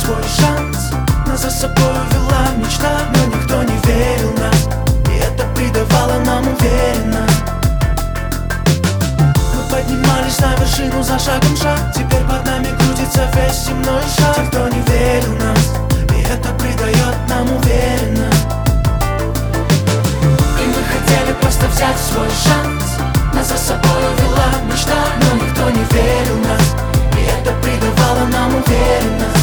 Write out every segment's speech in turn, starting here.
свой шанс. Нас за собой вела мечта, но никто не верил в нас, и это придавало нам уверенность. Мы поднимались на вершину за шагом шаг, теперь под нами крутится весь земной шар. Те, кто не верил в нас, и это придает нам уверенность. И мы хотели просто взять свой шанс. Нас за собой вела мечта, но никто не верил в нас, и это придавало нам уверенность.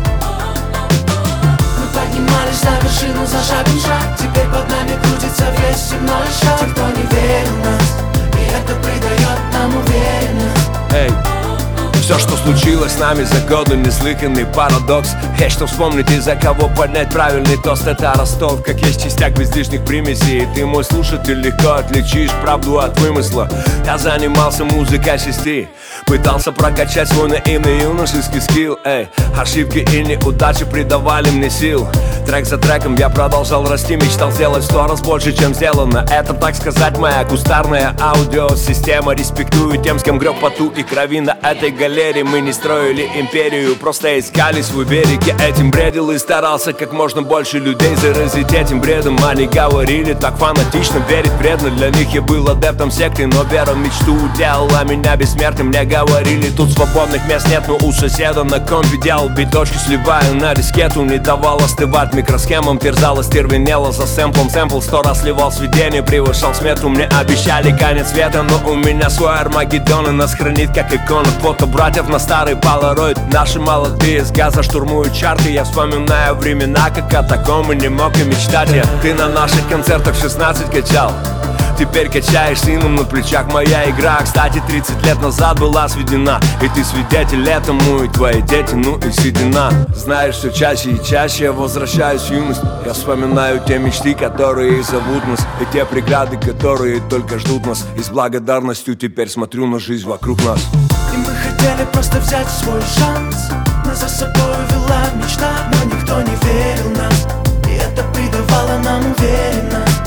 Мы поднимались на вершину за шагом шаг, теперь под нами крутится весь земной шар. Те, кто не верил в нас, и это придает нам уверенность. Эй, все, что случилось с нами за годы, неслыханный парадокс. Есть что вспомнить и за кого поднять правильный тост. Это Ростов, как есть частяк без лишних примесей. И ты, мой слушатель, легко отличишь правду от вымысла. Я занимался музыкой 6, пытался прокачать свой наивный юношеский скилл. Эй, ошибки и неудачи придавали мне сил. Трек за треком я продолжал расти, мечтал сделать в 100 раз больше, чем сделано. Это, так сказать, моя кустарная аудиосистема. Респектую тем, с кем греб поту и крови на этой галерее. Мы не строили империю, просто искали свой берег. Я этим бредил и старался как можно больше людей заразить этим бредом. Они говорили так фанатично, верить вредно. Для них я был адептом секты, но вера в мечту делала меня бессмертным. Мне говорили, тут свободных мест нет, но у соседа на компе делал биточки, сливая на дискету. Не давал остывать микросхемам, терзала, стервенела за сэмплом. Сэмпл 100 раз сливал сведения, превышал смету. Мне обещали конец света, но у меня свой Армагеддон, и нас хранит как икона фото братьев на старый полароид. Наши молодые с газа штурмуют чарты. Я вспоминаю времена, как о таком и не мог и мечтать я. Ты на наших концертах 16 качал, теперь качаешь сыном на плечах. Моя игра, кстати, 30 лет назад была сведена, и ты свидетель этому, и твои дети, ну и седина. Знаешь, все чаще и чаще я возвращаюсь в юность. Я вспоминаю те мечты, которые зовут нас, и те преграды, которые только ждут нас. И с благодарностью теперь смотрю на жизнь вокруг нас. И мы хотели просто взять свой шанс. Нас за собой вела мечта, но никто не верил в нас, и это придавало нам уверенность.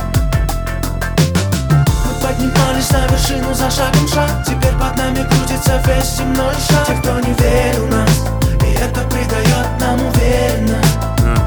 Поднимались на вершину за шагом шаг, теперь под нами крутится весь земной шар. Те, кто не верил в нас, и это придает нам уверенность.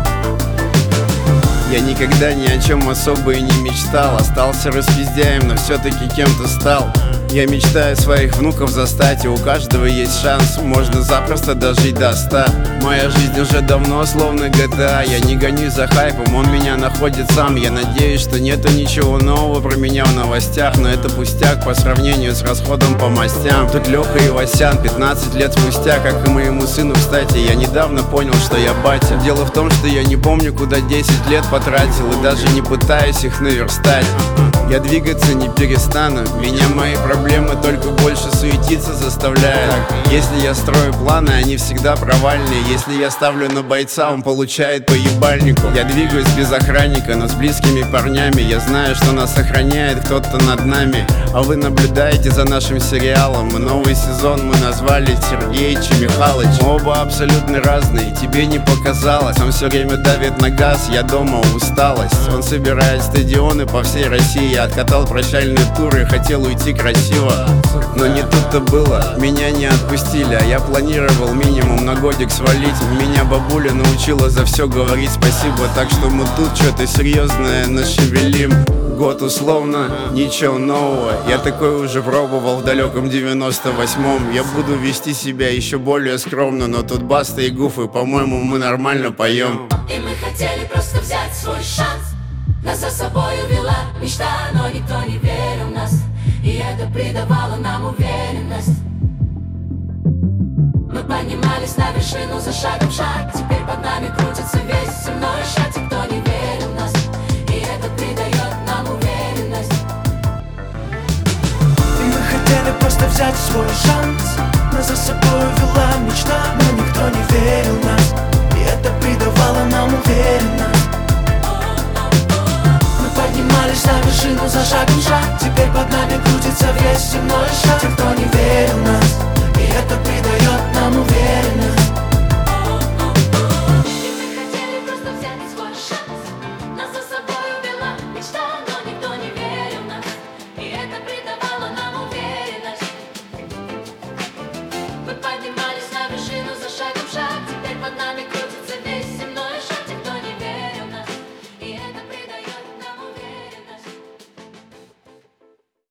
Я никогда ни о чем особо и не мечтал. Остался распиздяем, но все-таки кем-то стал. Я мечтаю своих внуков застать, и у каждого есть шанс. Можно запросто дожить до 100. Моя жизнь уже давно словно GTA. Я не гонюсь за хайпом, он меня находит сам. Я надеюсь, что нету ничего нового про меня в новостях, но это пустяк по сравнению с расходом по мастям. Тут Леха и Васян 15 лет спустя, как и моему сыну, кстати. Я недавно понял, что я батя. Дело в том, что я не помню, куда 10 лет потратил, и даже не пытаюсь их наверстать. Я двигаться не перестану, меня мои проблемы только больше суетиться заставляют. Если я строю планы, они всегда провальные. Если я ставлю на бойца, он получает по ебальнику. Я двигаюсь без охранника, но с близкими парнями. Я знаю, что нас охраняет кто-то над нами. А вы наблюдаете за нашим сериалом. И новый сезон мы назвали Сергеич и Михалыч. Мы оба абсолютно разные, тебе не показалось. Он все время давит на газ, я дома усталость. Он собирает стадионы по всей России. Я откатал прощальные туры, хотел уйти красиво, но не тут-то было, меня не отпустили. А я планировал минимум на годик свалить. Меня бабуля научила за все говорить спасибо, так что мы тут что-то серьезное нашевелим. Год условно, ничего нового. Я такое уже пробовал в далеком 98-м. Я буду вести себя еще более скромно, но тут Баста и Гуфы, по-моему, мы нормально поем. И мы хотели просто взять свой шанс. Нас за собой увела мечта, но никто не верил в нас, и это придавало нам уверенность. Мы поднимались на вершину за шагом шаг, теперь под нами крутится весь земной шар. Те, кто не верил в нас, и это придает нам уверенность. И мы хотели просто взять свой шанс. Нас за собой вела мечта, но никто не верил в нас, и это придавало нам уверенность. Поднимались на вершину за шагом шаг, теперь под нами крутится весь земной шар. Те, кто